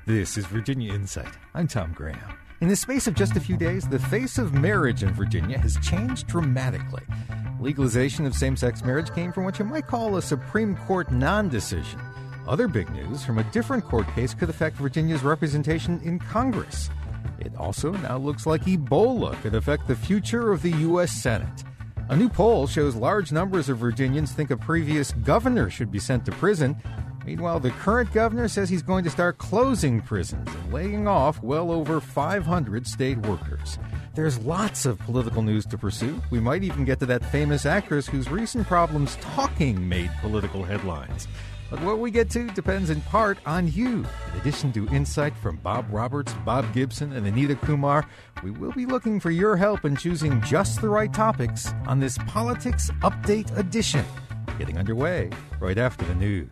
This is Virginia Insight. I'm Tom Graham. In the space of just a few days, the face of marriage in Virginia has changed dramatically. Legalization of same-sex marriage came from what you might call a Supreme Court non-decision. Other big news from a different court case could affect Virginia's representation in Congress. It also now looks like Ebola could affect the future of the U.S. Senate. A new poll shows large numbers of Virginians think a previous governor should be sent to prison. Meanwhile, the current governor says he's going to start closing prisons and laying off well over 500 state workers. There's lots of political news to pursue. We might even get to that famous actress whose recent problems talking made political headlines. But what we get to depends in part on you. In addition to insight from Bob Roberts, Bob Gibson, and Anita Kumar, we will be looking for your help in choosing just the right topics on this Politics Update edition. Getting underway right after the news.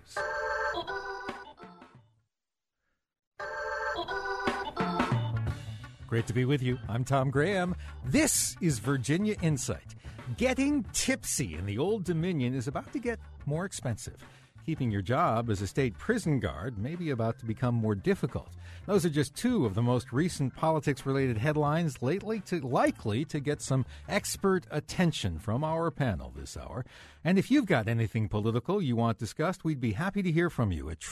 Great to be with you. I'm Tom Graham. This is Virginia Insight. Getting tipsy in the Old Dominion is about to get more expensive. Keeping your job as a state prison guard may be about to become more difficult. Those are just two of the most recent politics-related headlines likely to get some expert attention from our panel this hour. And if you've got anything political you want discussed, we'd be happy to hear from you at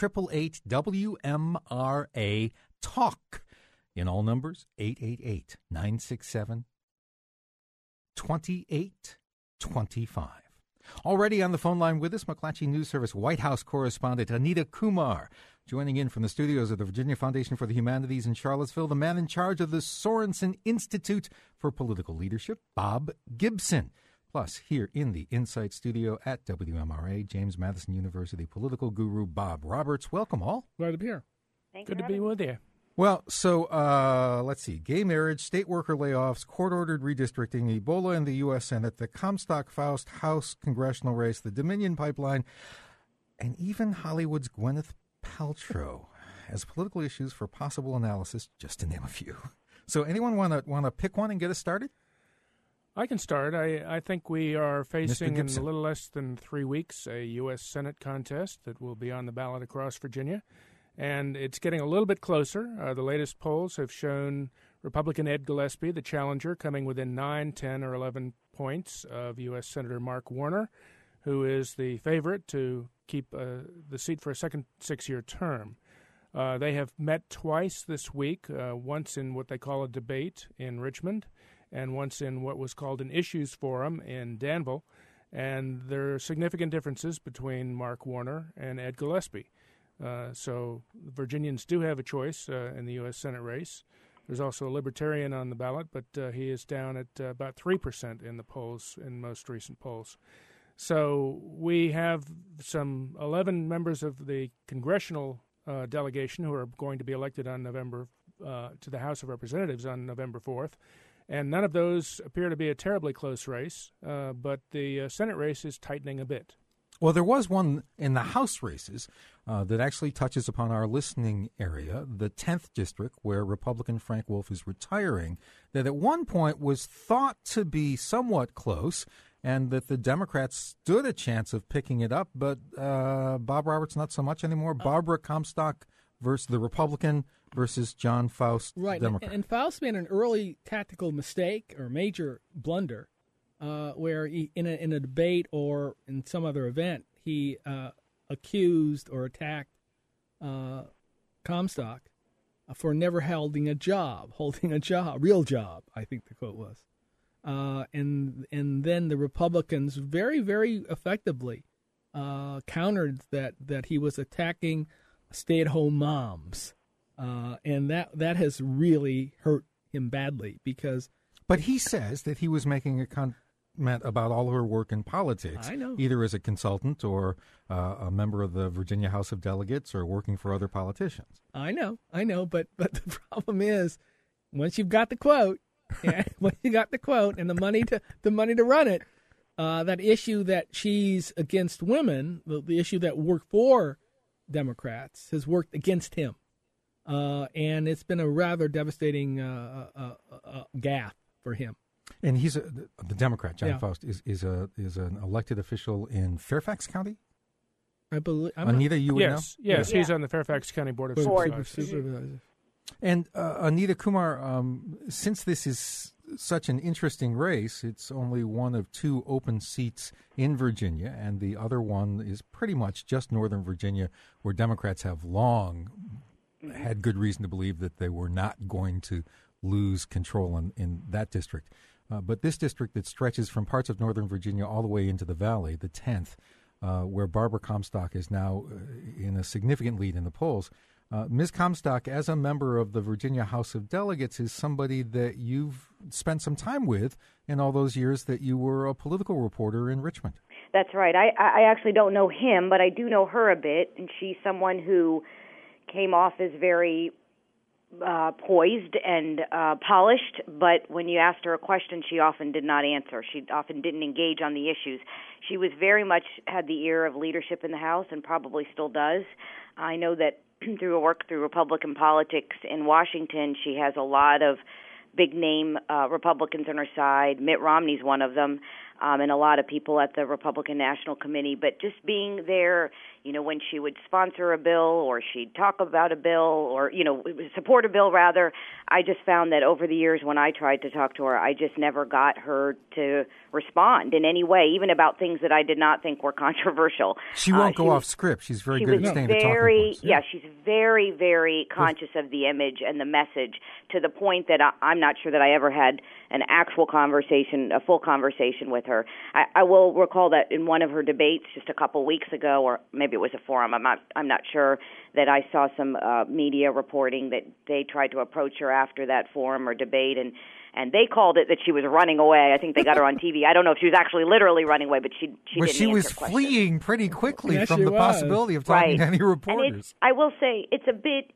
888-WMRA-TALK. In all numbers, 888-967-2825. Already on the phone line with us, McClatchy News Service White House correspondent Anita Kumar, joining in from the studios of the Virginia Foundation for the Humanities in Charlottesville, the man in charge of the Sorensen Institute for Political Leadership, Bob Gibson. Plus, here in the Insight studio at WMRA, James Madison University political guru Bob Roberts. Welcome all. Glad to be here. Good to be with you. Well, so let's see. Gay marriage, state worker layoffs, court-ordered redistricting, Ebola in the U.S. Senate, the Comstock-Faust House congressional race, the Dominion pipeline, and even Hollywood's Gwyneth Paltrow as political issues for possible analysis, just to name a few. So anyone want to pick one and get us started? I can start. I think we are facing in a little less than 3 weeks a U.S. Senate contest that will be on the ballot across Virginia. And it's getting a little bit closer. The latest polls have shown Republican Ed Gillespie, the challenger, coming within 9, 10, or 11 points of U.S. Senator Mark Warner, who is the favorite to keep the seat for a second 6-year term. They have met twice this week, once in what they call a debate in Richmond and once in what was called an issues forum in Danville. And there are significant differences between Mark Warner and Ed Gillespie. So Virginians do have a choice in the U.S. Senate race. There's also a Libertarian on the ballot, but he is down at about 3% in the polls, in most recent polls. So we have some 11 members of the congressional delegation who are going to be elected on to the House of Representatives on November 4th. And none of those appear to be a terribly close race, but the Senate race is tightening a bit. Well, there was one in the House races that actually touches upon our listening area, the 10th District, where Republican Frank Wolf is retiring, that at one point was thought to be somewhat close and that the Democrats stood a chance of picking it up, but Bob Roberts not so much anymore. Barbara Comstock versus the Republican versus John Faust, right. Democrat. And Faust made an early tactical mistake or major blunder where he, in a debate or in some other event, he accused or attacked Comstock for never holding a real job, I think the quote was. And then the Republicans very, very effectively countered that he was attacking stay-at-home moms. And that has really hurt him badly because... But he says that he was making a comment about all her work in politics, I know. Either as a consultant or a member of the Virginia House of Delegates or working for other politicians. I know, but the problem is, once you've got the quote, and the money to run it, that issue that she's against women, the issue that worked for Democrats, has worked against him, and it's been a rather devastating gaffe for him. And he's the Democrat, John Faust, is an elected official in Fairfax County? I believe. Anita, you would know? Yes, he's on the Fairfax County Board of Supervisors. And Anita Kumar, since this is such an interesting race, it's only one of 2 open seats in Virginia, and the other one is pretty much just Northern Virginia, where Democrats have long had good reason to believe that they were not going to lose control in that district. But this district that stretches from parts of Northern Virginia all the way into the Valley, the 10th, where Barbara Comstock is now in a significant lead in the polls. Ms. Comstock, as a member of the Virginia House of Delegates, is somebody that you've spent some time with in all those years that you were a political reporter in Richmond. That's right. I actually don't know him, but I do know her a bit, and she's someone who came off as very poised and polished, but when you asked her a question, she often did not answer. She often didn't engage on the issues. She was very much had the ear of leadership in the House and probably still does. I know that through her work through Republican politics in Washington, she has a lot of big-name Republicans on her side. Mitt Romney's one of them, and a lot of people at the Republican National Committee. But just being there, when she would sponsor a bill or she'd talk about a bill or, support a bill, rather, I just found that over the years when I tried to talk to her, I just never got her to respond in any way, even about things that I did not think were controversial. She won't go off script. She's very good at staying to talking points. Yeah, she's very, very conscious of the image and the message to the point that I'm not sure that I ever had an actual conversation, a full conversation with her. I will recall that in one of her debates just a couple weeks ago, or maybe it was a forum, I'm not sure, that I saw some media reporting that they tried to approach her after that forum or debate, and they called it that she was running away. I think they got her on TV. I don't know if she was actually literally running away, but she didn't answer was questions. Fleeing pretty quickly from the possibility of talking to any reporters. I will say it's a bit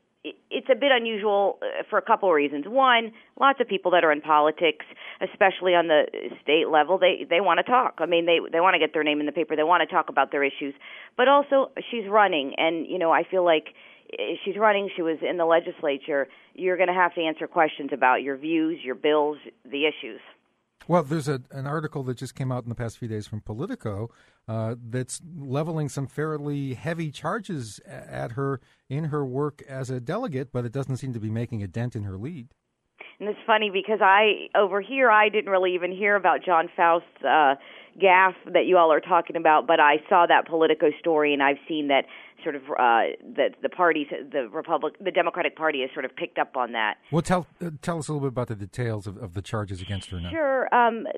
unusual for a couple of reasons. One, lots of people that are in politics, especially on the state level, they want to talk. I mean, they want to get their name in the paper. They want to talk about their issues. But also, she's running, and, I feel like she's running. She was in the legislature. You're going to have to answer questions about your views, your bills, the issues. Well, there's an article that just came out in the past few days from Politico that's leveling some fairly heavy charges at her in her work as a delegate, but it doesn't seem to be making a dent in her lead. And it's funny because over here I didn't really even hear about John Faust's gaffe that you all are talking about, but I saw that Politico story, and I've seen that sort of the parties, the Democratic Party has sort of picked up on that. Well, tell us a little bit about the details of the charges against her now. Sure.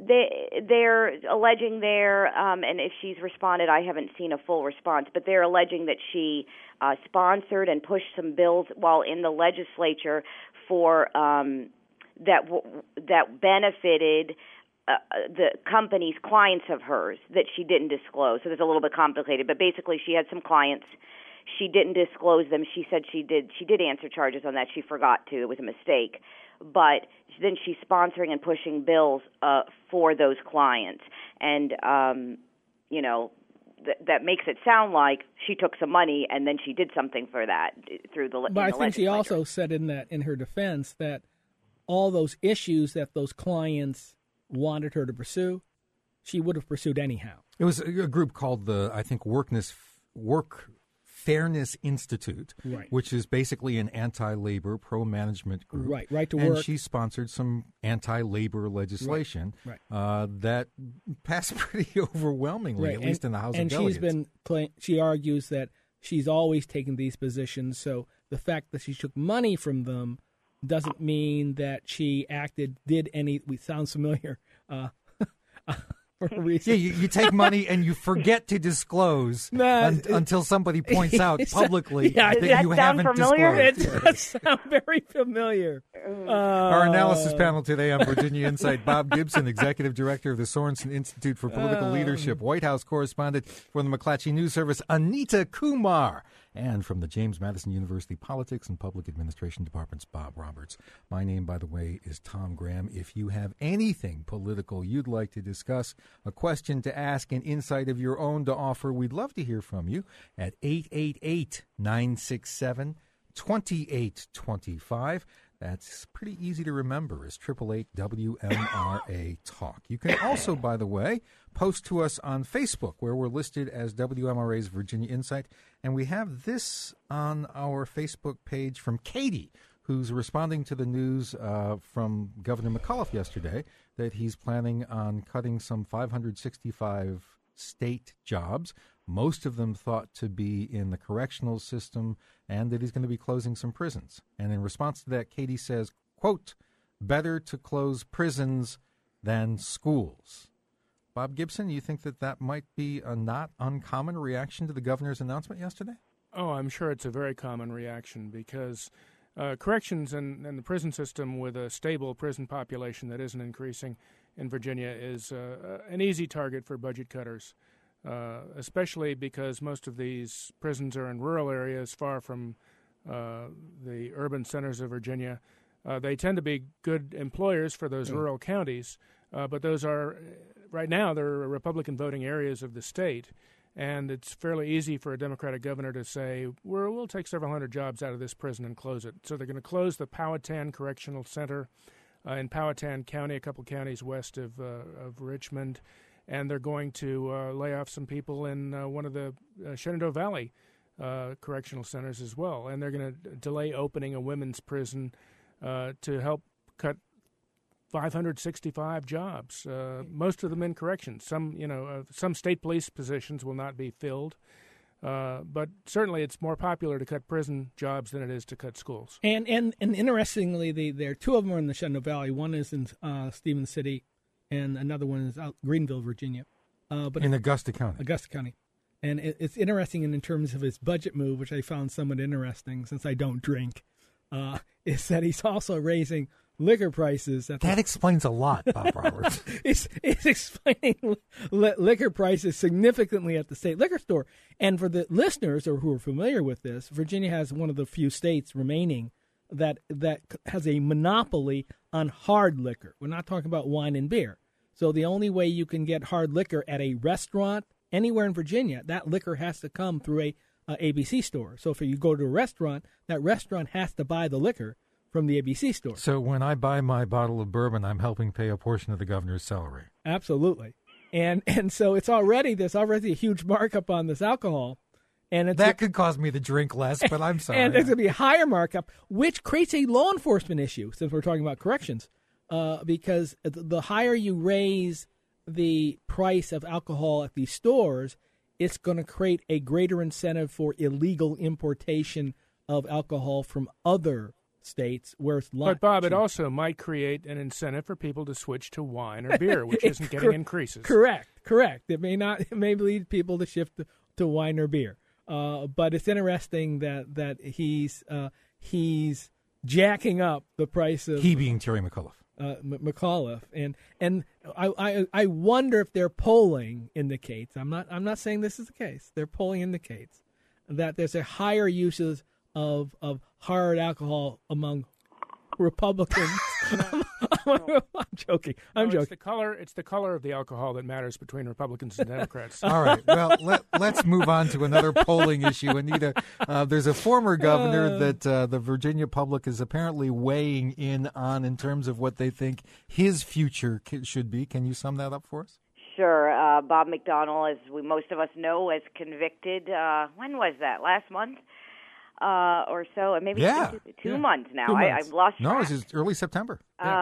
They're alleging and if she's responded, I haven't seen a full response, but they're alleging that she sponsored and pushed some bills while in the legislature for that benefited the company's clients of hers that she didn't disclose. So it's a little bit complicated, but basically she had some clients. She didn't disclose them. She said she did answer charges on that. She forgot to. It was a mistake. But then she's sponsoring and pushing bills for those clients. And, that makes it sound like she took some money and then she did something for that through the But I think she also said in her defense that all those issues that those clients wanted her to pursue, she would have pursued anyhow. It was a group called the, I think, Work Fairness Institute, right, which is basically an anti-labor, pro-management group. Right to work. And she sponsored some anti-labor legislation that passed pretty overwhelmingly, at least in the House of Delegates. And she argues that she's always taken these positions, so the fact that she took money from them doesn't mean that she sounds familiar, for a reason. Yeah, you take money and you forget to disclose until somebody points out publicly that you haven't familiar? disclosed. It does sound very familiar. Our analysis panel today on Virginia Insight, Bob Gibson, Executive Director of the Sorensen Institute for Political Leadership, White House correspondent for the McClatchy News Service, Anita Kumar, and from the James Madison University Politics and Public Administration Department's Bob Roberts. My name, by the way, is Tom Graham. If you have anything political you'd like to discuss, a question to ask, an insight of your own to offer, we'd love to hear from you at 888-967-2825. That's pretty easy to remember as 888-WMRA-TALK. You can also, by the way, post to us on Facebook, where we're listed as WMRA's Virginia Insight. And we have this on our Facebook page from Katie, who's responding to the news from Governor McAuliffe yesterday that he's planning on cutting some 565 state jobs, most of them thought to be in the correctional system, and that he's going to be closing some prisons. And in response to that, Katie says, quote, better to close prisons than schools. Bob Gibson, you think that that might be a not uncommon reaction to the governor's announcement yesterday? Oh, I'm sure it's a very common reaction because corrections and the prison system with a stable prison population that isn't increasing in Virginia is an easy target for budget cutters, especially because most of these prisons are in rural areas far from the urban centers of Virginia. They tend to be good employers for those rural counties, but those are, right now, they're Republican voting areas of the state. And it's fairly easy for a Democratic governor to say, we'll take several hundred jobs out of this prison and close it. So they're going to close the Powhatan Correctional Center in Powhatan County, a couple counties west of Richmond. And they're going to lay off some people in one of the Shenandoah Valley correctional centers as well. And they're going to delay opening a women's prison to help cut 565 jobs, most of them in corrections. Some state police positions will not be filled, but certainly it's more popular to cut prison jobs than it is to cut schools. And interestingly, there are two of them are in the Shenandoah Valley. One is in Stevens City, and another one is out Greenville, Virginia. But in Augusta County. Augusta County. And it's interesting in terms of his budget move, which I found somewhat interesting since I don't drink, is that he's also raising liquor prices. That explains a lot, Bob Roberts. It's explaining liquor prices significantly at the state liquor store. And for the listeners who are familiar with this, Virginia has one of the few states remaining that has a monopoly on hard liquor. We're not talking about wine and beer. So the only way you can get hard liquor at a restaurant anywhere in Virginia, that liquor has to come through a ABC store. So if you go to a restaurant, that restaurant has to buy the liquor from the ABC store. So when I buy my bottle of bourbon, I'm helping pay a portion of the governor's salary. Absolutely. And so there's already a huge markup on this alcohol. And that could cause me to drink less, but I'm sorry. And there's going to be a higher markup, which creates a law enforcement issue, since we're talking about corrections, because the higher you raise the price of alcohol at these stores, it's going to create a greater incentive for illegal importation of alcohol from other states where it's But, Bob, it also might create an incentive for people to switch to wine or beer, which isn't getting increases. Correct. It may lead people to shift to wine or beer. But it's interesting that he's jacking up the price of... He being Terry McAuliffe. McAuliffe. And I wonder if their polling indicates, I'm not saying this is the case, their polling indicates that there's a higher uses of hard alcohol among Republicans. I'm joking. It's the color of the alcohol that matters between Republicans and Democrats. All right. Well, let's move on to another polling issue. Anita, there's a former governor that the Virginia public is apparently weighing in on in terms of what they think his future should be. Can you sum that up for us? Sure. Bob McDonnell, as most of us know, is convicted. When was that? Last month? Or so, and maybe two months now. 2 months. I've lost track. No, it was early September.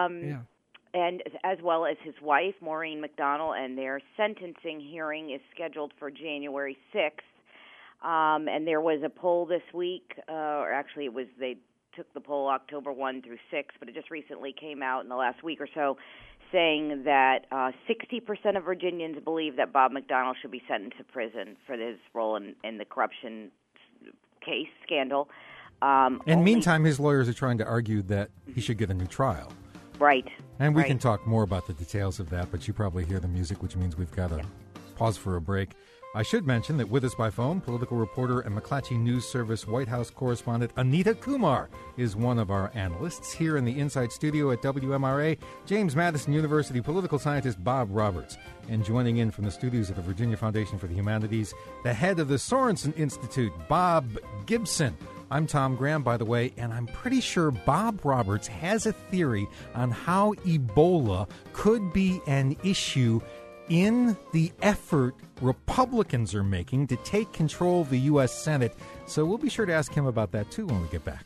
And as well as his wife, Maureen McDonnell, and their sentencing hearing is scheduled for January 6th. And there was a poll this week, or actually they took the poll October 1 through 6, but it just recently came out in the last week or so, saying that 60% of Virginians believe that Bob McDonnell should be sentenced to prison for his role in the corruption case scandal. Meantime, his lawyers are trying to argue that he should get a new trial. Right. And we can talk more about the details of that, but you probably hear the music, which means we've got to pause for a break. I should mention that with us by phone, political reporter and McClatchy News Service White House correspondent Anita Kumar is one of our analysts. Here in the Inside Studio at WMRA, James Madison University political scientist Bob Roberts. And joining in from the studios of the Virginia Foundation for the Humanities, the head of the Sorensen Institute, Bob Gibson. I'm Tom Graham, by the way, and I'm pretty sure Bob Roberts has a theory on how Ebola could be an issue in the effort Republicans are making to take control of the U.S. Senate. So we'll be sure to ask him about that, too, when we get back.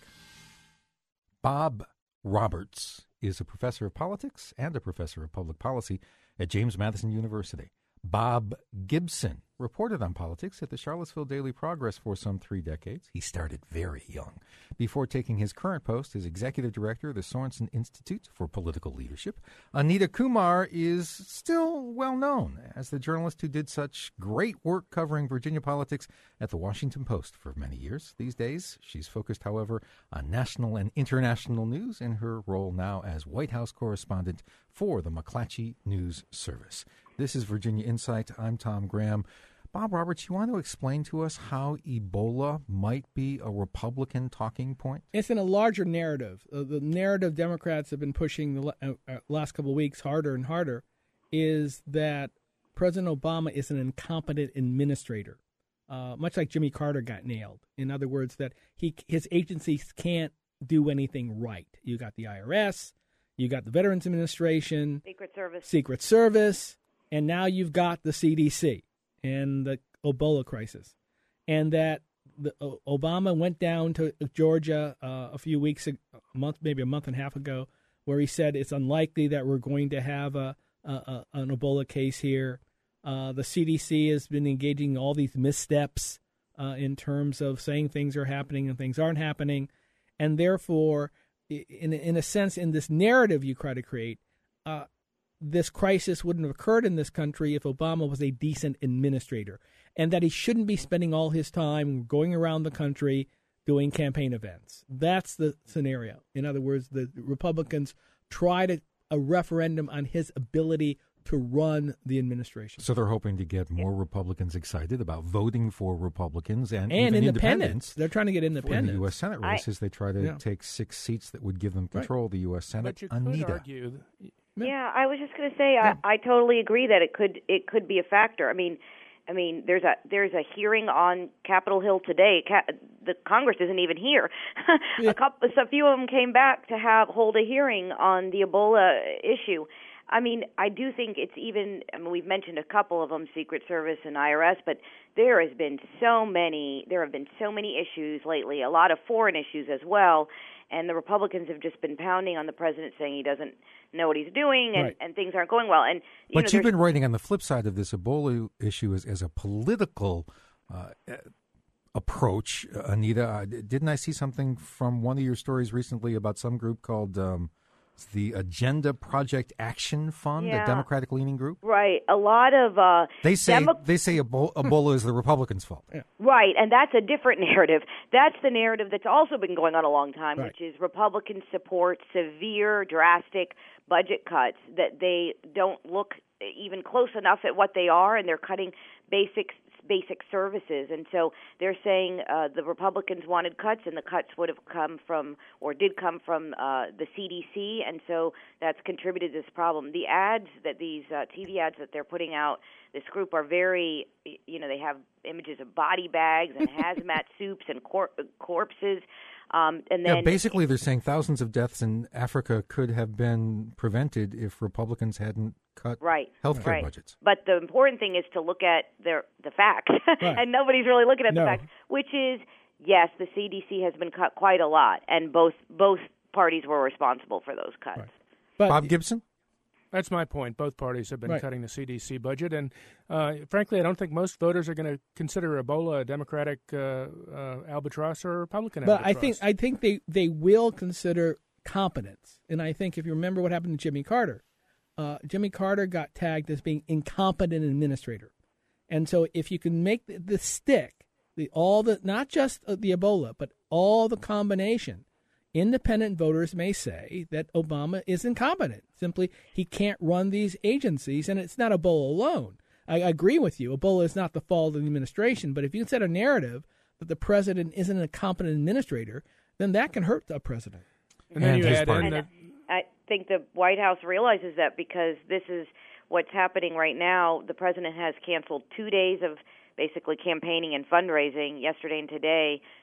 Bob Roberts is a professor of politics and a professor of public policy at James Madison University. Bob Gibson reported on politics at the Charlottesville Daily Progress for some 3 decades. He started very young before taking his current post as executive director of the Sorensen Institute for Political Leadership. Anita Kumar is still well known as the journalist who did such great work covering Virginia politics at the Washington Post for many years. These days, she's focused, however, on national and international news in her role now as White House correspondent for the McClatchy News Service. This is Virginia Insight. I'm Tom Graham. Bob Roberts, you want to explain to us how Ebola might be a Republican talking point? It's in a larger narrative. The narrative Democrats have been pushing the last couple of weeks harder and harder is that President Obama is an incompetent administrator, much like Jimmy Carter got nailed. In other words, that his agencies can't do anything right. You got the IRS, you got the Veterans Administration, Secret Service, and now you've got the CDC and the Ebola crisis. And that Obama went down to Georgia a few weeks, maybe a month and a half ago, where he said it's unlikely that we're going to have an Ebola case here. The CDC has been engaging in all these missteps in terms of saying things are happening and things aren't happening. And therefore, in a sense, in this narrative you try to create, this crisis wouldn't have occurred in this country if Obama was a decent administrator, and that he shouldn't be spending all his time going around the country doing campaign events. That's the scenario. In other words, the Republicans tried a referendum on his ability to run the administration. So they're hoping to get more Republicans excited about voting for Republicans and even independents. They're trying to get independents. In the U.S. Senate races, they try to take 6 seats that would give them control of the U.S. Senate. But you could argue... Yeah, I was just going to say I totally agree that it could be a factor. I mean, there's a hearing on Capitol Hill today. The Congress isn't even here. A few of them came back to hold a hearing on the Ebola issue. I mean, I do think it's even. I mean, we've mentioned a couple of them, Secret Service and IRS, but there have been so many issues lately. A lot of foreign issues as well. And the Republicans have just been pounding on the president, saying he doesn't know what he's doing, and things aren't going well. And but you've been writing on the flip side of this Ebola issue as a political approach, Anita. Didn't I see something from one of your stories recently about some group called the Agenda Project Action Fund, a Democratic-leaning group? Right. A lot of they say Ebola is the Republicans' fault. Yeah. Right, and that's a different narrative. That's the narrative that's also been going on a long time, which is Republicans support severe, drastic budget cuts, that they don't look even close enough at what they are, and they're cutting basic services. And so they're saying the Republicans wanted cuts, and the cuts would have come from the CDC, and so that's contributed to this problem. The ads that these TV ads that they're putting out, this group are very, they have images of body bags and hazmat suits and corpses. And then basically they're saying thousands of deaths in Africa could have been prevented if Republicans hadn't cut healthcare budgets. But the important thing is to look at the facts, and nobody's really looking at the facts, which is, yes, the CDC has been cut quite a lot, and both parties were responsible for those cuts. Right. But Bob Gibson? That's my point. Both parties have been cutting the CDC budget, and frankly, I don't think most voters are going to consider Ebola a Democratic albatross or a Republican albatross. But I think they will consider competence, and I think if you remember what happened to Jimmy Carter, Jimmy Carter got tagged as being incompetent administrator, and so if you can make the stick, not just the Ebola, but all the combination. Independent voters may say that Obama is incompetent. Simply, he can't run these agencies, and it's not Ebola alone. I agree with you. Ebola is not the fault of the administration, but if you can set a narrative that the president isn't a competent administrator, then that can hurt the president. And then you add in I think the White House realizes that, because this is what's happening right now. The president has canceled 2 days of basically campaigning and fundraising yesterday and today.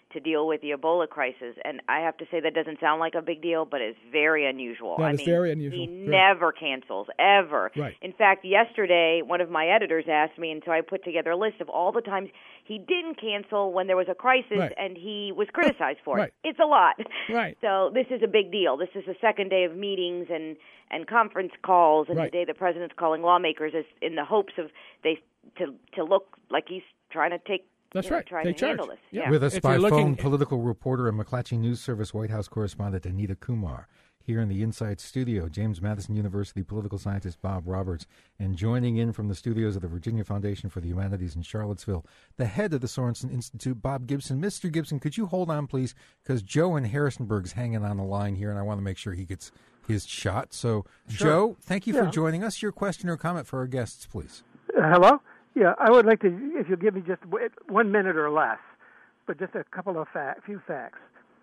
to deal with the Ebola crisis. And I have to say that doesn't sound like a big deal, but it's very unusual. That is very unusual. He never cancels, ever. Right. In fact, yesterday, one of my editors asked me, and so I put together a list of all the times he didn't cancel when there was a crisis, and he was criticized for it. It's a lot. Right. So this is a big deal. This is the second day of meetings and conference calls, and the day the president's calling lawmakers is in the hopes of to look like he's trying to take. That's right. Trying to handle this. Yeah. With us by phone, political reporter and McClatchy News Service White House correspondent Anita Kumar. Here in the Inside Studio, James Madison University political scientist Bob Roberts, and joining in from the studios of the Virginia Foundation for the Humanities in Charlottesville, the head of the Sorensen Institute, Bob Gibson. Mr. Gibson, could you hold on, please? Because Joe in Harrisonburg's hanging on the line here, and I want to make sure he gets his shot. So, Joe, thank you for joining us. Your question or comment for our guests, please. Hello? Yeah, I would like to, if you'll give me just 1 minute or less, but just a couple of few facts.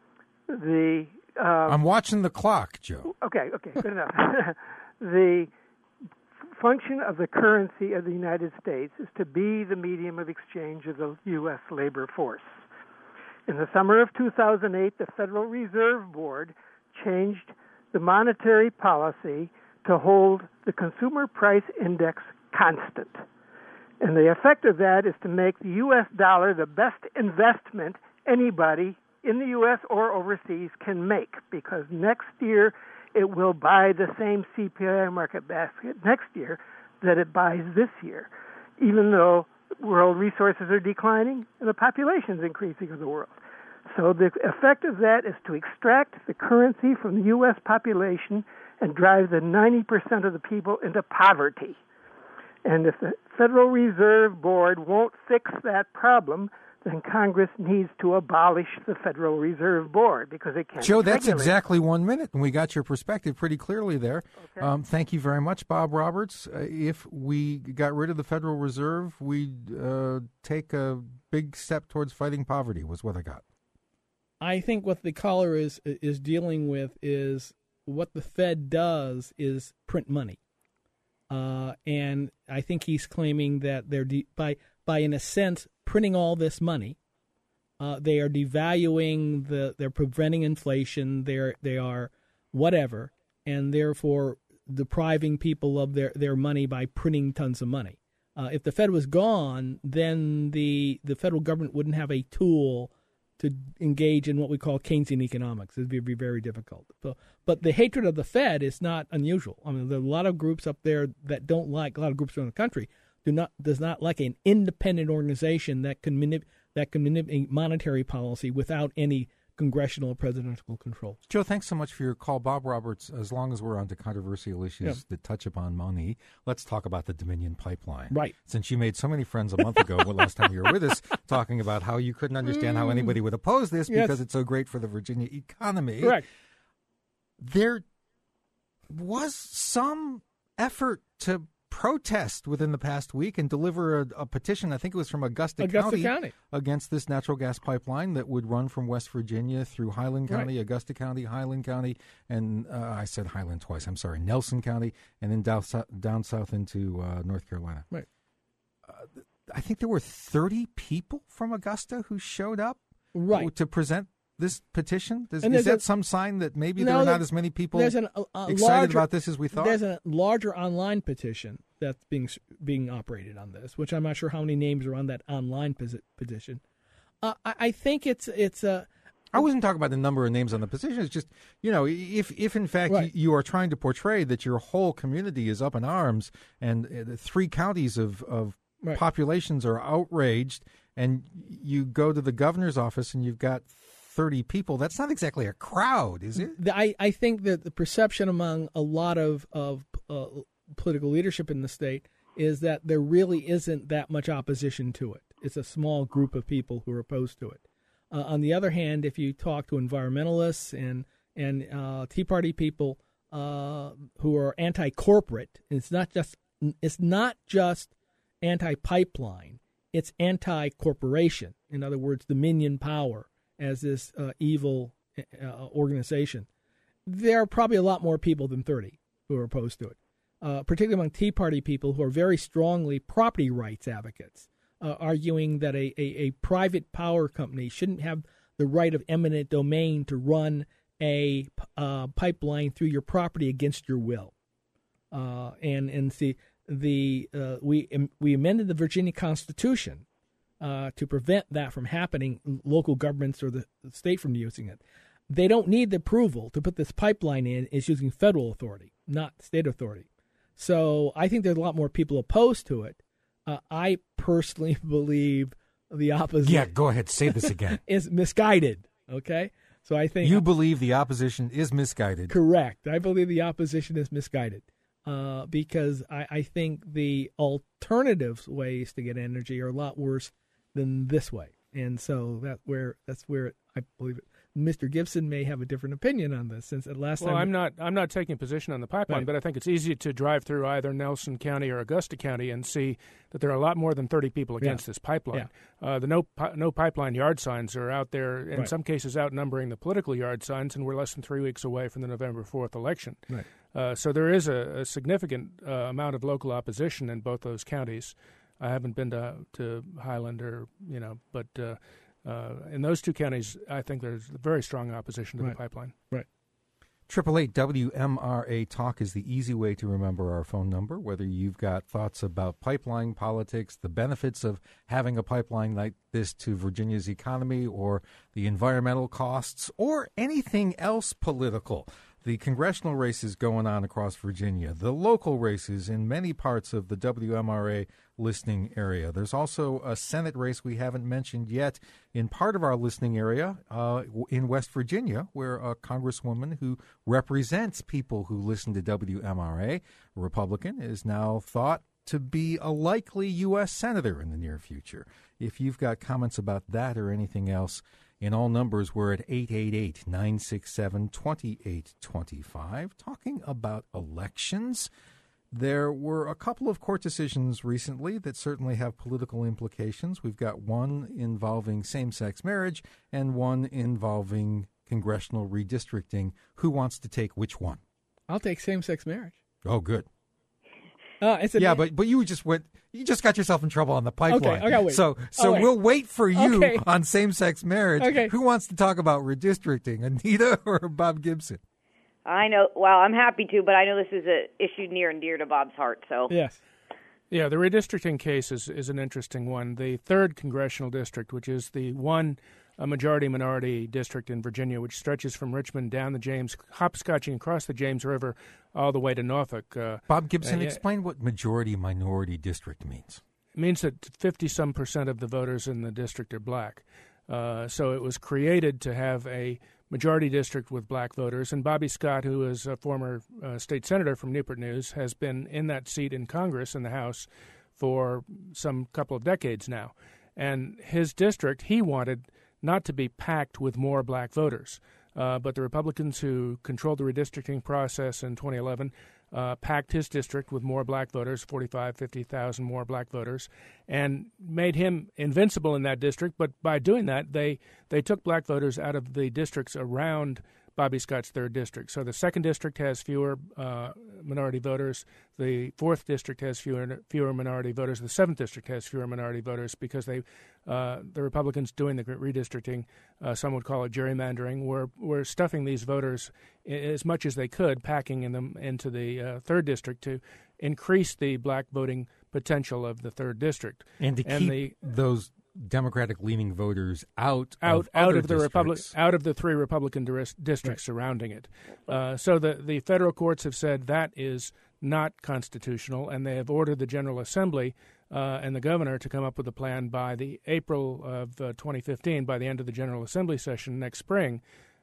I'm watching the clock, Joe. Okay, good enough. The function of the currency of the United States is to be the medium of exchange of the U.S. labor force. In the summer of 2008, the Federal Reserve Board changed the monetary policy to hold the consumer price index constant. And the effect of that is to make the U.S. dollar the best investment anybody in the U.S. or overseas can make, because next year it will buy the same CPI market basket next year that it buys this year, even though world resources are declining and the population is increasing of the world. So the effect of that is to extract the currency from the U.S. population and drive the 90% of the people into poverty. And if the Federal Reserve Board won't fix that problem, then Congress needs to abolish the Federal Reserve Board because it can't. Joe, that's exactly 1 minute, and we got your perspective pretty clearly there. Okay. Thank you very much, Bob Roberts. If we got rid of the Federal Reserve, we'd take a big step towards fighting poverty, was what I got. I think what the caller is dealing with is what the Fed does is print money. And I think he's claiming that they're by in a sense printing all this money, they are devaluing they're preventing inflation. They are whatever, and therefore depriving people of their money by printing tons of money. If the Fed was gone, then the federal government wouldn't have a tool to engage in what we call Keynesian economics. It would be very difficult. But the hatred of the Fed is not unusual. I mean, there are a lot of groups up there that don't like, a lot of groups around the country does not like an independent organization that can manipulate monetary policy without any congressional or presidential control. Joe, thanks so much for your call. Bob Roberts, as long as we're on to controversial issues that touch upon money, let's talk about the Dominion pipeline. Right. Since you made so many friends a month ago, last time you were with us, talking about how you couldn't understand how anybody would oppose this because it's so great for the Virginia economy. Correct. There was some effort to protest within the past week and deliver a petition, I think it was from Augusta County, against this natural gas pipeline that would run from West Virginia through Highland County, Augusta County, Highland County, and I said Highland twice, I'm sorry, Nelson County, and then down south into North Carolina. Right. I think there were 30 people from Augusta who showed up to present this petition? Is that some sign that maybe there are not as many people excited about this as we thought? There's a larger online petition that's being operated on this, which I'm not sure how many names are on that online petition. I think it's a... I wasn't talking about the number of names on the petition. It's just, if in fact you are trying to portray that your whole community is up in arms and the 3 counties of populations are outraged, and you go to the governor's office and you've got 30 people, that's not exactly a crowd, is it? I think that the perception among a lot of political leadership in the state is that there really isn't that much opposition to it. It's a small group of people who are opposed to it. On the other hand, if you talk to environmentalists and Tea Party people who are anti-corporate, it's not just anti-pipeline, it's anti-corporation. In other words, Dominion Power as this evil organization. There are probably a lot more people than 30 who are opposed to it, particularly among Tea Party people who are very strongly property rights advocates, arguing that a private power company shouldn't have the right of eminent domain to run a pipeline through your property against your will. We amended the Virginia Constitution to prevent that from happening, local governments or the state from using it. They don't need the approval to put this pipeline in. It's using federal authority, not state authority. So I think there's a lot more people opposed to it. I personally believe the opposition. Yeah, go ahead. Say this again. Is misguided. Okay, so I think you believe the opposition is misguided. Correct. I believe the opposition is misguided because I think the alternative ways to get energy are a lot worse than this way, and so that's where I believe it. Mr. Gibson may have a different opinion on this, since at last time. I'm not taking a position on the pipeline, right. But I think it's easy to drive through either Nelson County or Augusta County and see that there are a lot more than 30 people against this pipeline. Yeah. The no pipeline yard signs are out there, in some cases outnumbering the political yard signs, and we're less than 3 weeks away from the November 4th election. Right. So there is a significant amount of local opposition in both those counties. I haven't been to Highland but. In those two counties, I think there's very strong opposition to the pipeline. Right. 888-WMRA Talk is the easy way to remember our phone number, whether you've got thoughts about pipeline politics, the benefits of having a pipeline like this to Virginia's economy, or the environmental costs, or anything else political. The congressional races going on across Virginia, the local races in many parts of the WMRA listening area. There's also a Senate race we haven't mentioned yet in part of our listening area in West Virginia, where a congresswoman who represents people who listen to WMRA, a Republican, is now thought to be a likely U.S. Senator in the near future. If you've got comments about that or anything else, in all numbers, we're at 888-967-2825, talking about elections. There were a couple of court decisions recently that certainly have political implications. We've got one involving same-sex marriage and one involving congressional redistricting. Who wants to take which one? I'll take same-sex marriage. Oh, good. But you just got yourself in trouble on the pipeline. Okay, wait. So we'll wait for you on same-sex marriage. Okay. Who wants to talk about redistricting, Anita or Bob Gibson? I know. Well, I'm happy to, but I know this is an issue near and dear to Bob's heart. So yes. Yeah, the redistricting case is an interesting one. The 3rd Congressional District, which is the one majority-minority district in Virginia, which stretches from Richmond down the James, hopscotching across the James River all the way to Norfolk. Bob Gibson, explain what majority-minority district means. It means that 50-some% of the voters in the district are black. So it was created to have a majority district with black voters. And Bobby Scott, who is a former state senator from Newport News, has been in that seat in Congress, in the House, for some couple of decades now. And his district, he wanted not to be packed with more black voters. But the Republicans who controlled the redistricting process in 2011 packed his district with more black voters, 50,000 more black voters, and made him invincible in that district. But by doing that, they took black voters out of the districts around Bobby Scott's 3rd district. So the 2nd district has fewer minority voters. The 4th district has fewer minority voters. The 7th district has fewer minority voters because the Republicans doing the redistricting, some would call it gerrymandering, were stuffing these voters as much as they could, packing them into the 3rd district to increase the black voting potential of the 3rd district. And to keep those Democratic-leaning voters out of the 3 Republican districts surrounding it. So the federal courts have said that is not constitutional, and they have ordered the General Assembly and the governor to come up with a plan by the April of 2015, by the end of the General Assembly session next spring,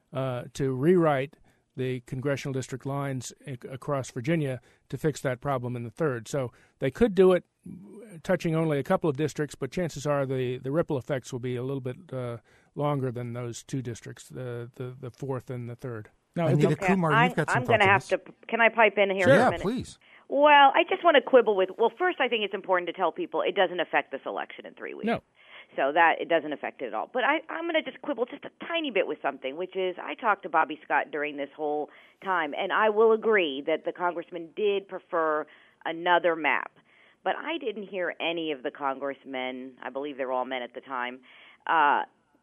to rewrite the congressional district lines across Virginia to fix that problem in the 3rd. So they could do it touching only a couple of districts, but chances are the ripple effects will be a little bit longer than those 2 districts, the 4th and the 3rd. Now, Anita Kumar, you've got some I'm going to have to. Can I pipe in here for a minute? minute? Please. Well, I just want to quibble with. Well, first, I think it's important to tell people it doesn't affect this election in 3 weeks. No. So that it doesn't affect it at all. But I'm going to just quibble just a tiny bit with something, which is I talked to Bobby Scott during this whole time, and I will agree that the congressman did prefer another map. But I didn't hear any of the congressmen, I believe they were all men at the time,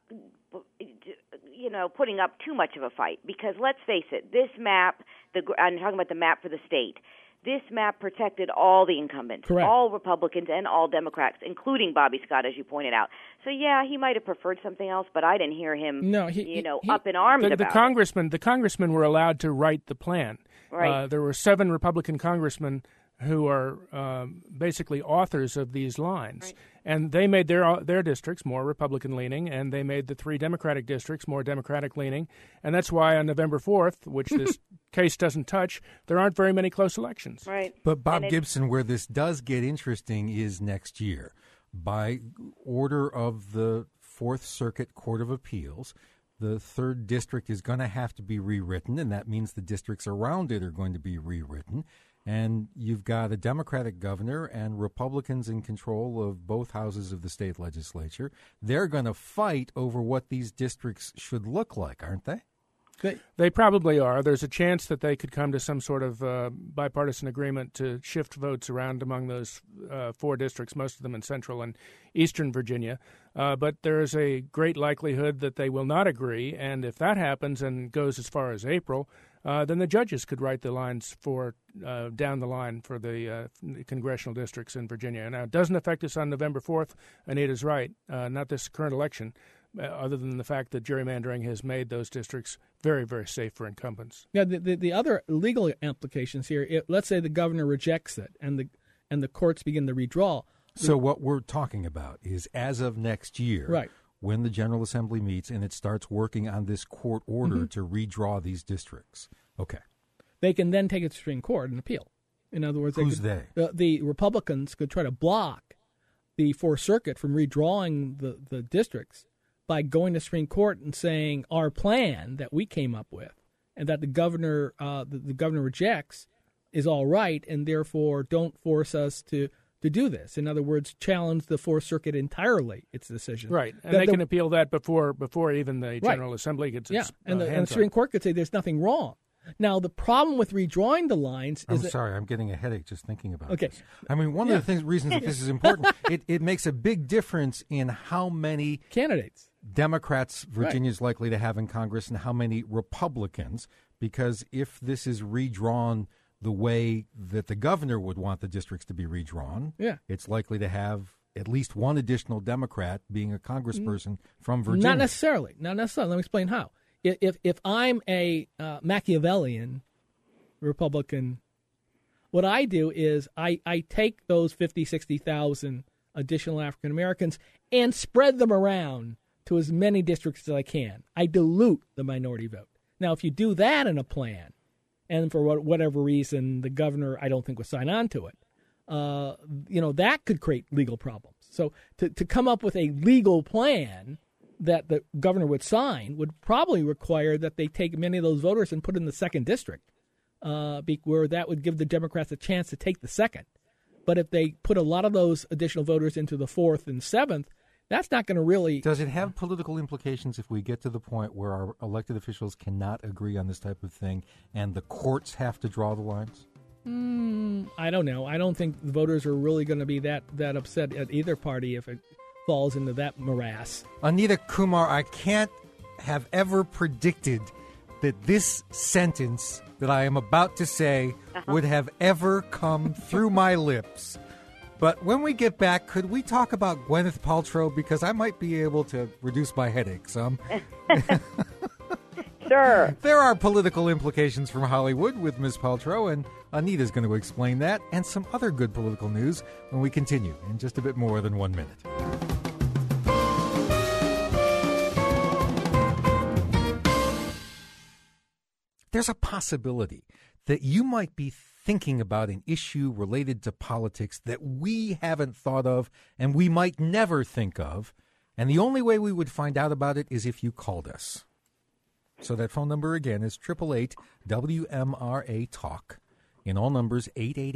putting up too much of a fight, because let's face it, this map, I'm talking about the map for the state, this map protected all the incumbents, Correct. all Republicans and all Democrats, including Bobby Scott, as you pointed out. So, yeah, he might have preferred something else, but I didn't hear him, up in arms about it. The congressmen were allowed to write the plan. Right. There were 7 Republican congressmen who are basically authors of these lines. Right. And they made their districts more Republican-leaning, and they made the 3 Democratic districts more Democratic-leaning. And that's why on November 4th, which this case doesn't touch, there aren't very many close elections. Right. But, Bob Gibson, where this does get interesting is next year. By order of the Fourth Circuit Court of Appeals, the 3rd district is going to have to be rewritten, and that means the districts around it are going to be rewritten. And you've got a Democratic governor and Republicans in control of both houses of the state legislature. They're going to fight over what these districts should look like, aren't they? They probably are. There's a chance that they could come to some sort of bipartisan agreement to shift votes around among those 4 districts, most of them in central and eastern Virginia. But there is a great likelihood that they will not agree. And if that happens and goes as far as April, then the judges could write the lines for down the line for the congressional districts in Virginia. Now, it doesn't affect us on November 4th. Anita's right, not this current election, other than the fact that gerrymandering has made those districts very, very safe for incumbents. Yeah, the other legal implications here, let's say the governor rejects it and the courts begin to redraw. So what we're talking about is as of next year, right, when the General Assembly meets and it starts working on this court order to redraw these districts. Okay. They can then take it to the Supreme Court and appeal. In other words, the Republicans could try to block the Fourth Circuit from redrawing the districts by going to Supreme Court and saying our plan that we came up with and that the governor rejects is all right, and therefore don't force us to do this. In other words, challenge the Fourth Circuit entirely, its decision. Right, and they can appeal that before even the General Assembly gets its and the Supreme Court could say there's nothing wrong. Now, the problem with redrawing the lines is... I'm getting a headache just thinking about this. I mean, one of the reasons that this is important, it makes a big difference in how many... candidates. Democrats Virginia's likely to have in Congress and how many Republicans, because if this is redrawn the way that the governor would want the districts to be redrawn, it's likely to have at least one additional Democrat being a congressperson from Virginia. Not necessarily. Let me explain how. If I'm a Machiavellian Republican, what I do is I take those 50, 60,000 additional African Americans and spread them around to as many districts as I can. I dilute the minority vote. Now, if you do that in a plan, and for whatever reason the governor, I don't think, would sign on to it, that could create legal problems. So to come up with a legal plan that the governor would sign would probably require that they take many of those voters and put in the 2nd district, where that would give the Democrats a chance to take the 2nd. But if they put a lot of those additional voters into the 4th and 7th, that's not going to really... Does it have political implications if we get to the point where our elected officials cannot agree on this type of thing and the courts have to draw the lines? I don't know. I don't think the voters are really going to be that upset at either party if it falls into that morass. Anita Kumar, I can't have ever predicted that this sentence that I am about to say would have ever come through my lips. But when we get back, could we talk about Gwyneth Paltrow? Because I might be able to reduce my headache some. Sure. There are political implications from Hollywood with Ms. Paltrow, and Anita's going to explain that and some other good political news when we continue in just a bit more than 1 minute. There's a possibility that you might be thinking about an issue related to politics that we haven't thought of and we might never think of, and the only way we would find out about it is if you called us. So that phone number again is 888-WMRA-TALK. In all numbers,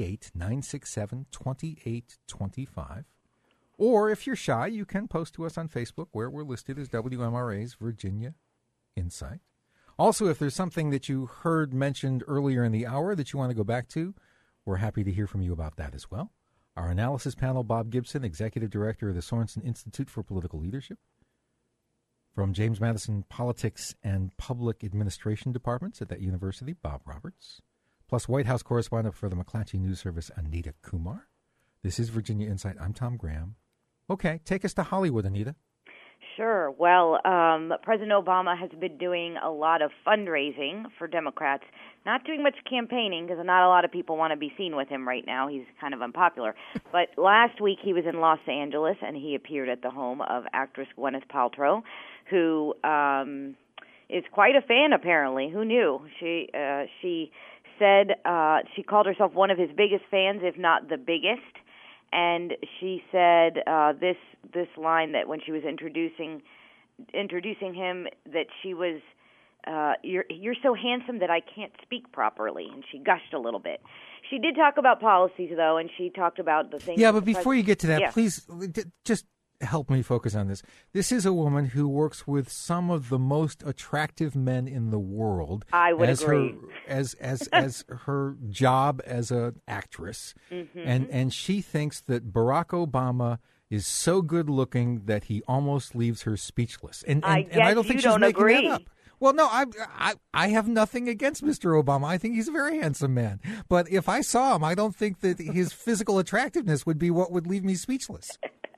888-967-2825. Or if you're shy, you can post to us on Facebook, where we're listed as WMRA's Virginia Insight. Also, if there's something that you heard mentioned earlier in the hour that you want to go back to, we're happy to hear from you about that as well. Our analysis panel, Bob Gibson, Executive Director of the Sorensen Institute for Political Leadership. From James Madison Politics and Public Administration Departments at that university, Bob Roberts. Plus White House correspondent for the McClatchy News Service, Anita Kumar. This is Virginia Insight. I'm Tom Graham. Okay, take us to Hollywood, Anita. Sure. Well, President Obama has been doing a lot of fundraising for Democrats, not doing much campaigning because not a lot of people want to be seen with him right now. He's kind of unpopular. But last week he was in Los Angeles, and he appeared at the home of actress Gwyneth Paltrow, who is quite a fan, apparently. Who knew? She said she called herself one of his biggest fans, if not the biggest. And she said this line that when she was introducing him, that she was, you're so handsome that I can't speak properly, and she gushed a little bit. She did talk about policies, though, and she talked about the things. Yeah, but before you get to that, please just help me focus on this. This is a woman who works with some of the most attractive men in the world. I would agree. As her job as an actress, and she thinks that Barack Obama is so good looking that he almost leaves her speechless. And I don't think she's making that up. Well, no, I have nothing against Mr. Obama. I think he's a very handsome man. But if I saw him, I don't think that his physical attractiveness would be what would leave me speechless.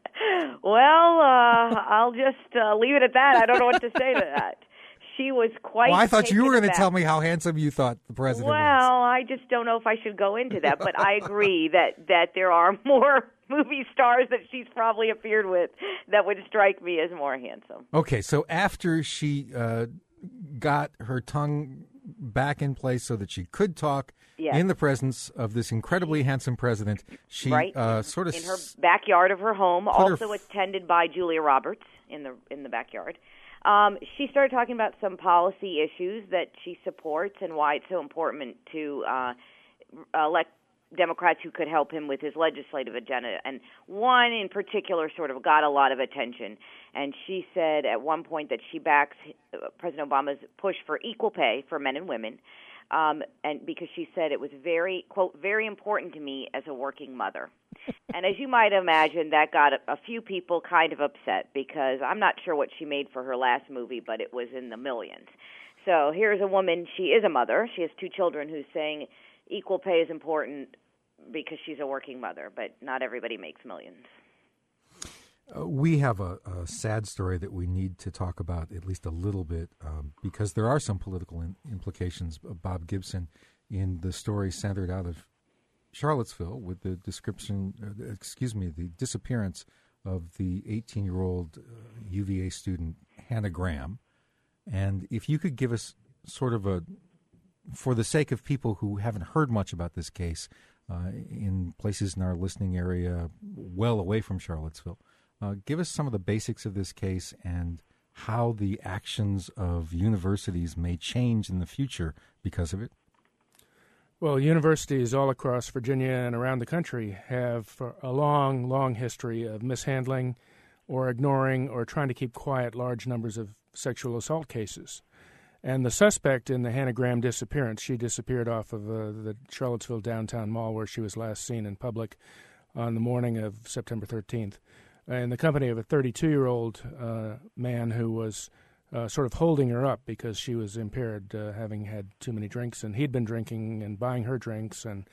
Well, I'll just leave it at that. I don't know what to say to that. She was quite. Well, I thought you were going to tell me how handsome you thought the president was. Well, I just don't know if I should go into that, but I agree that there are more movie stars that she's probably appeared with that would strike me as more handsome. Okay, so after she got her tongue back in place so that she could talk in the presence of this incredibly handsome president, she sort of in her backyard of her home, also attended by Julia Roberts in the backyard. She started talking about some policy issues that she supports and why it's so important to elect Democrats who could help him with his legislative agenda. And one in particular sort of got a lot of attention. And she said at one point that she backs President Obama's push for equal pay for men and women. And because she said it was very, quote, very important to me as a working mother. And as you might imagine, that got a few people kind of upset because I'm not sure what she made for her last movie, but it was in the millions. So here's a woman, she is a mother, she has 2 children, who's saying equal pay is important because she's a working mother, but not everybody makes millions. We have a sad story that we need to talk about at least a little bit because there are some political implications. Bob Gibson, in the story centered out of Charlottesville with the the disappearance of the 18-year-old UVA student Hannah Graham. And if you could give us sort of for the sake of people who haven't heard much about this case in places in our listening area well away from Charlottesville, give us some of the basics of this case and how the actions of universities may change in the future because of it. Well, universities all across Virginia and around the country have a long, long history of mishandling or ignoring or trying to keep quiet large numbers of sexual assault cases. And the suspect in the Hannah Graham disappearance, she disappeared off of the Charlottesville downtown mall where she was last seen in public on the morning of September 13th, in the company of a 32-year-old man who was sort of holding her up because she was impaired, having had too many drinks, and he'd been drinking and buying her drinks, and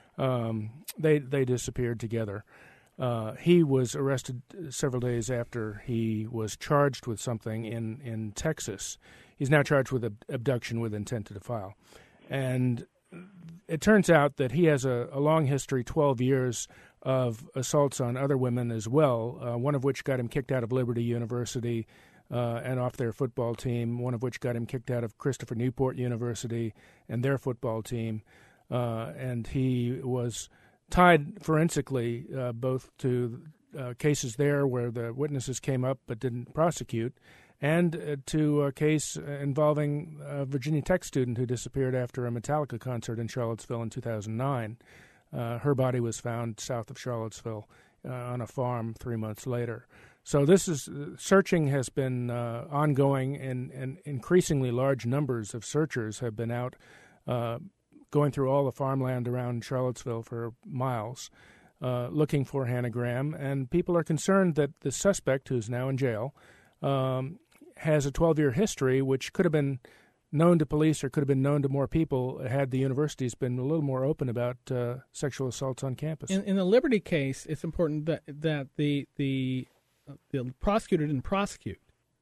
they disappeared together. He was arrested several days after he was charged with something in Texas. He's now charged with abduction with intent to defile. And it turns out that he has a long history, 12 years, of assaults on other women as well, one of which got him kicked out of Liberty University and off their football team, one of which got him kicked out of Christopher Newport University and their football team. And he was tied forensically both to cases there where the witnesses came up but didn't prosecute, and to a case involving a Virginia Tech student who disappeared after a Metallica concert in Charlottesville in 2009. Her body was found south of Charlottesville on a farm 3 months later. So searching has been ongoing, and increasingly large numbers of searchers have been out going through all the farmland around Charlottesville for miles looking for Hannah Graham. And people are concerned that the suspect, who's now in jail, has a 12-year history, which could have been known to police or could have been known to more people had the universities been a little more open about sexual assaults on campus. In the Liberty case, it's important that the prosecutor didn't prosecute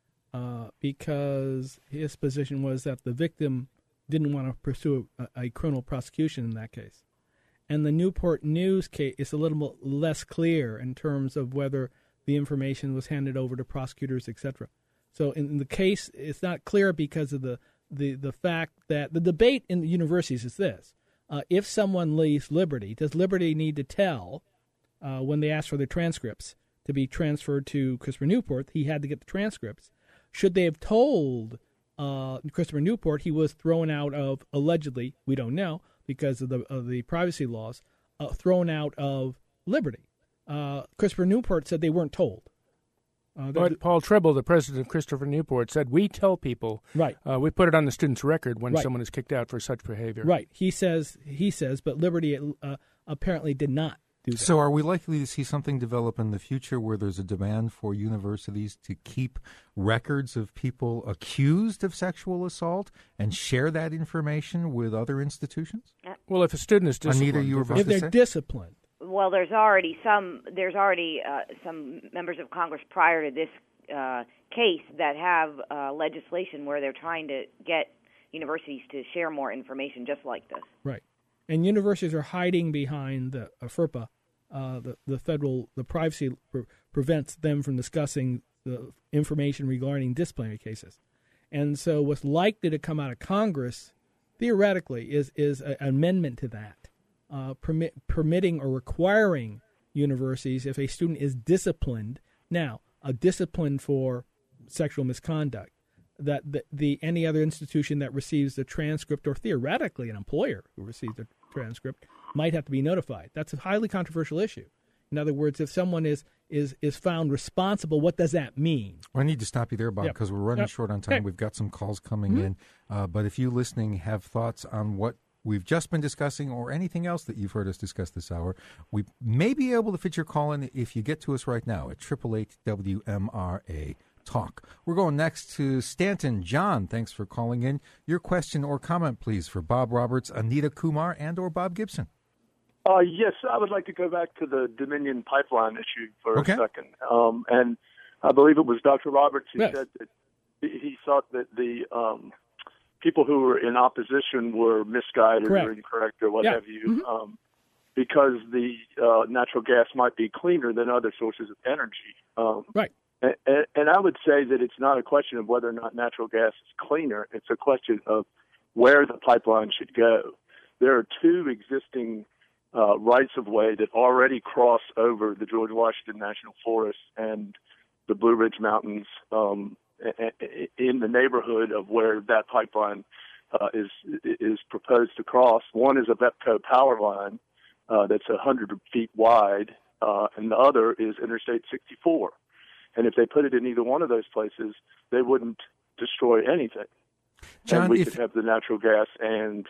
because his position was that the victim didn't want to pursue a criminal prosecution in that case. And the Newport News case is a little less clear in terms of whether the information was handed over to prosecutors, etc. So in the case, it's not clear because of the fact that the debate in the universities is this. If someone leaves Liberty, does Liberty need to tell when they ask for their transcripts to be transferred to Christopher Newport? He had to get the transcripts. Should they have told Christopher Newport he was thrown out of, allegedly, we don't know, because of the privacy laws, thrown out of Liberty? Christopher Newport said they weren't told. But Paul Treble, the president of Christopher Newport, said, we tell people, right. We put it on the student's record when right. someone is kicked out for such behavior. Right. He says, but Liberty apparently did not do that. So are we likely to see something develop in the future where there's a demand for universities to keep records of people accused of sexual assault and share that information with other institutions? Well, if a student is disciplined. Anita, you were about if to they're say? Disciplined. Well, there's already some members of Congress prior to this case that have legislation where they're trying to get universities to share more information just like this. Right. And universities are hiding behind the FERPA. The privacy prevents them from discussing the information regarding disciplinary cases. And so what's likely to come out of Congress, theoretically, is an amendment to that. Permitting or requiring universities, if a student is disciplined, now a discipline for sexual misconduct, that any other institution that receives the transcript, or theoretically an employer who receives the transcript, might have to be notified. That's a highly controversial issue. In other words, if someone is found responsible, what does that mean? Well, I need to stop you there, Bob, because we're running short on time. Okay. We've got some calls coming in. But if you listening have thoughts on what we've just been discussing or anything else that you've heard us discuss this hour, we may be able to fit your call in if you get to us right now at 888-WMRA Talk. We're going next to Stanton. John, thanks for calling in. Your question or comment, please, for Bob Roberts, Anita Kumar, and or Bob Gibson. Yes, I would like to go back to the Dominion pipeline issue for a second. And I believe it was Dr. Roberts who said that he thought that the people who were in opposition were misguided or incorrect or what have you, because the natural gas might be cleaner than other sources of energy. Right. And I would say that it's not a question of whether or not natural gas is cleaner. It's a question of where the pipeline should go. There are two existing rights-of-way that already cross over the George Washington National Forest and the Blue Ridge Mountains in the neighborhood of where that pipeline is proposed to cross. One is a VEPCO power line that's 100 feet wide, and the other is Interstate 64. And if they put it in either one of those places, they wouldn't destroy anything. John, and we could have the natural gas and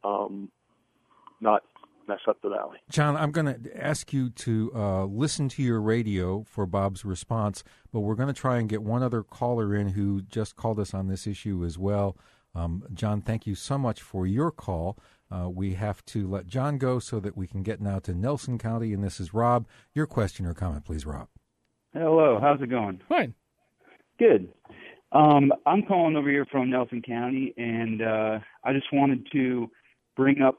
not mess up the valley. John, I'm going to ask you to listen to your radio for Bob's response, but we're going to try and get one other caller in who just called us on this issue as well. John, thank you so much for your call. We have to let John go so that we can get now to Nelson County, and this is Rob. Your question or comment, please, Rob. Hello, how's it going? Fine. Good. I'm calling over here from Nelson County, and I just wanted to bring up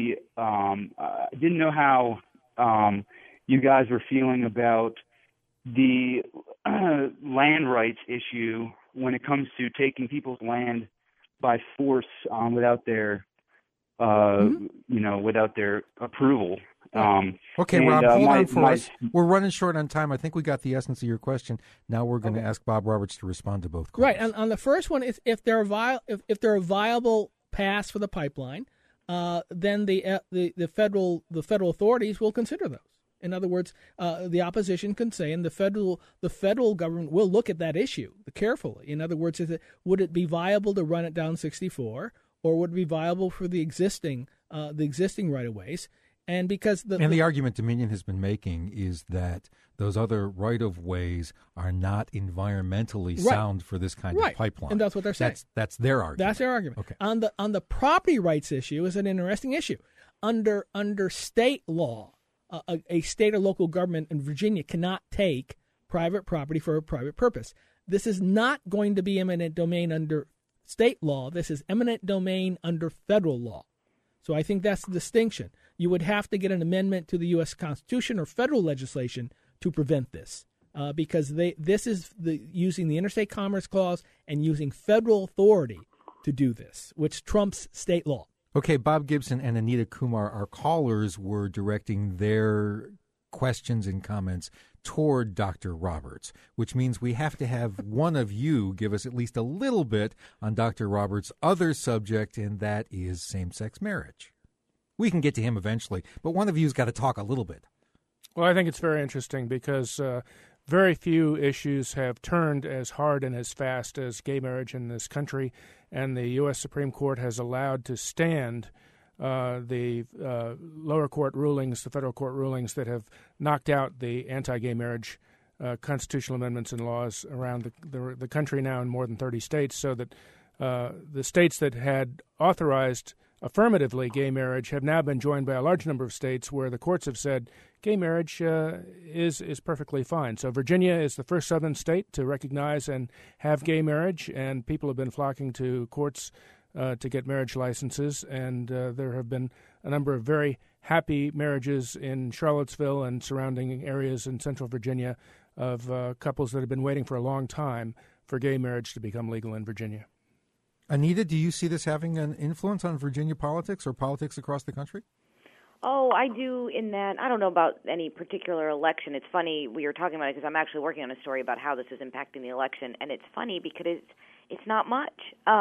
I didn't know how you guys were feeling about the land rights issue when it comes to taking people's land by force without their, without their approval. Okay, Rob, hold on for us. We're running short on time. I think we got the essence of your question. Now we're going to ask Bob Roberts to respond to both calls. Right. On the first one, if they're a viable pass for the pipeline, then the federal authorities will consider those. In other words, the opposition can say, and the federal government will look at that issue carefully. In other words, would it be viable to run it down 64, or would it be viable for the existing right of ways? And because the argument Dominion has been making is that those other right-of-ways are not environmentally sound for this kind of pipeline. And that's what they're saying. That's their argument. That's their argument. Okay. On the property rights issue is an interesting issue. Under state law, a state or local government in Virginia cannot take private property for a private purpose. This is not going to be eminent domain under state law. This is eminent domain under federal law. So I think that's the distinction. You would have to get an amendment to the U.S. Constitution or federal legislation to prevent this, because this is using the Interstate Commerce Clause and using federal authority to do this, which trumps state law. Okay, Bob Gibson and Anita Kumar, our callers, were directing their questions and comments toward Dr. Roberts, which means we have to have one of you give us at least a little bit on Dr. Roberts' other subject, and that is same-sex marriage. We can get to him eventually, but one of you's got to talk a little bit. Well, I think it's very interesting because very few issues have turned as hard and as fast as gay marriage in this country, and the U.S. Supreme Court has allowed to stand the lower court rulings, the federal court rulings that have knocked out the anti-gay marriage constitutional amendments and laws around the country now in more than 30 states, so that the states that had authorized affirmatively gay marriage have now been joined by a large number of states where the courts have said gay marriage is perfectly fine. So Virginia is the first southern state to recognize and have gay marriage, and people have been flocking to courts to get marriage licenses, and there have been a number of very happy marriages in Charlottesville and surrounding areas in central Virginia of couples that have been waiting for a long time for gay marriage to become legal in Virginia. Anita, do you see this having an influence on Virginia politics or politics across the country? Oh, I do, in that I don't know about any particular election. It's funny we were talking about it because I'm actually working on a story about how this is impacting the election, and it's funny because it's not much.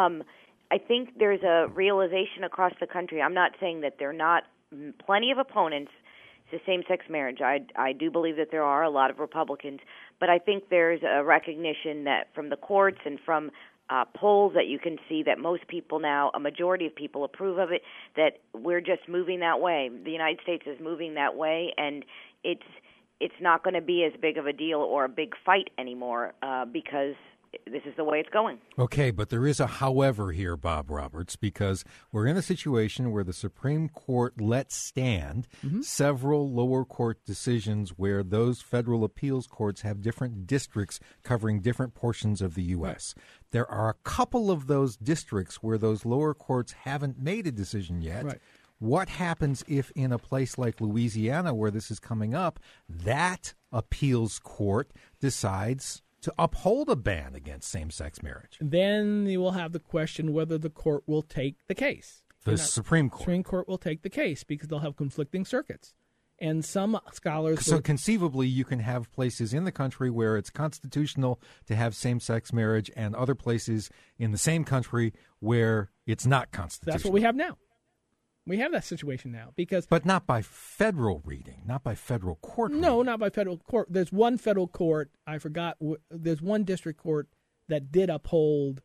I think there's a realization across the country. I'm not saying that there are not plenty of opponents to same-sex marriage. I do believe that there are a lot of Republicans, but I think there's a recognition that from the courts and from polls that you can see that most people now, a majority of people approve of it, that we're just moving that way. The United States is moving that way, and it's not going to be as big of a deal or a big fight anymore because this is the way it's going. Okay, but there is a however here, Bob Roberts, because we're in a situation where the Supreme Court let stand several lower court decisions where those federal appeals courts have different districts covering different portions of the U.S. Right. There are a couple of those districts where those lower courts haven't made a decision yet. Right. What happens if in a place like Louisiana where this is coming up, that appeals court decides to uphold a ban against same-sex marriage? Then you will have the question whether the court will take the case. The Supreme Court. Supreme Court will take the case because they'll have conflicting circuits. And some scholars... So conceivably, you can have places in the country where it's constitutional to have same-sex marriage and other places in the same country where it's not constitutional. That's what we have now. We have that situation now because... But not by federal reading, not by federal court reading. No, not by federal court. There's one federal court, I forgot, there's one district court that did uphold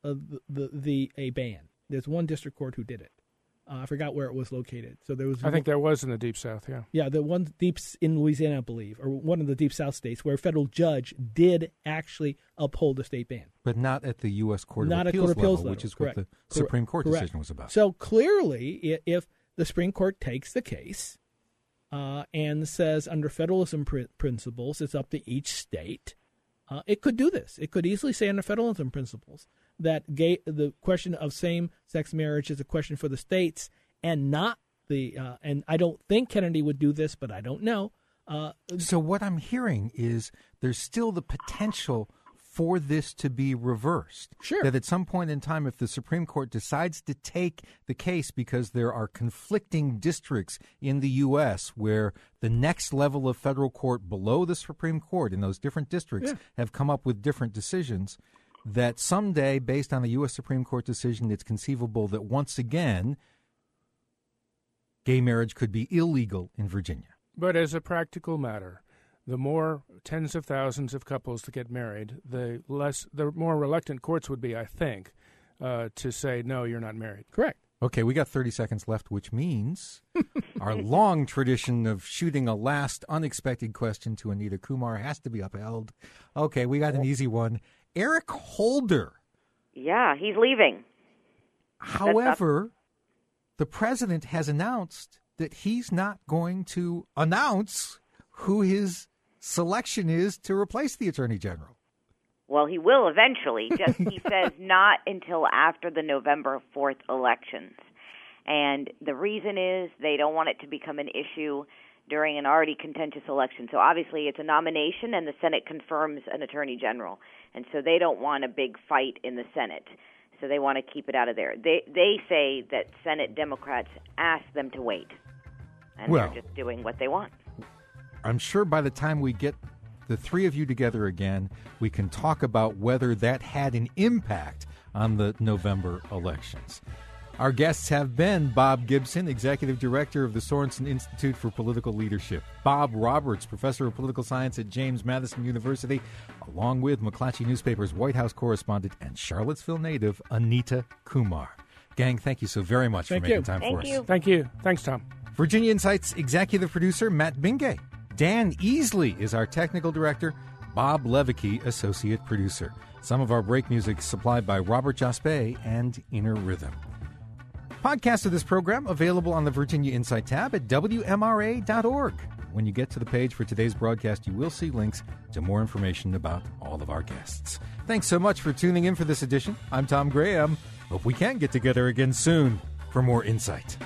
a ban. There's one district court who did it. I forgot where it was located. So there was. I think there was in the Deep South, yeah. Yeah, the one deep in Louisiana, I believe, or one of the Deep South states where a federal judge did actually uphold the state ban. But not at the U.S. Court of Appeals level, which is Correct. what the Supreme Court decision was about. So clearly, if the Supreme Court takes the case and says under federalism principles, it's up to each state, it could do this. It could easily say under federalism principles that the question of same-sex marriage is a question for the states and not the and I don't think Kennedy would do this, but I don't know. So what I'm hearing is there's still the potential for this to be reversed. Sure. That at some point in time, if the Supreme Court decides to take the case because there are conflicting districts in the U.S. where the next level of federal court below the Supreme Court in those different districts have come up with different decisions, that someday, based on a U.S. Supreme Court decision, it's conceivable that once again, gay marriage could be illegal in Virginia. But as a practical matter, the more tens of thousands of couples that get married, the more reluctant courts would be, I think, to say, no, you're not married. Correct. Okay, we got 30 seconds left, which means Our long tradition of shooting a last unexpected question to Anita Kumar has to be upheld. Okay, we got an easy one. Eric Holder. Yeah, he's leaving. However, the president has announced that he's not going to announce who his selection is to replace the Attorney General. Well, he will eventually. Just he says not until after the November 4th elections. And the reason is they don't want it to become an issue during an already contentious election. So obviously it's a nomination and the Senate confirms an Attorney General. And so they don't want a big fight in the Senate. So they want to keep it out of there. They say that Senate Democrats asked them to wait. And they're just doing what they want. I'm sure by the time we get the three of you together again, we can talk about whether that had an impact on the November elections. Our guests have been Bob Gibson, Executive Director of the Sorensen Institute for Political Leadership, Bob Roberts, Professor of Political Science at James Madison University, along with McClatchy Newspaper's White House correspondent and Charlottesville native Anita Kumar. Gang, thank you so very much for making time for us. Thank you. Thanks, Tom. Virginia Insight's Executive Producer, Matt Bingay. Dan Easley is our Technical Director, Bob Levicki, Associate Producer. Some of our break music supplied by Robert Jaspe and Inner Rhythm. Podcast of this program available on the Virginia Insight tab at WMRA.org. When you get to the page for today's broadcast, you will see links to more information about all of our guests. Thanks so much for tuning in for this edition. I'm Tom Graham. Hope we can get together again soon for more Insight.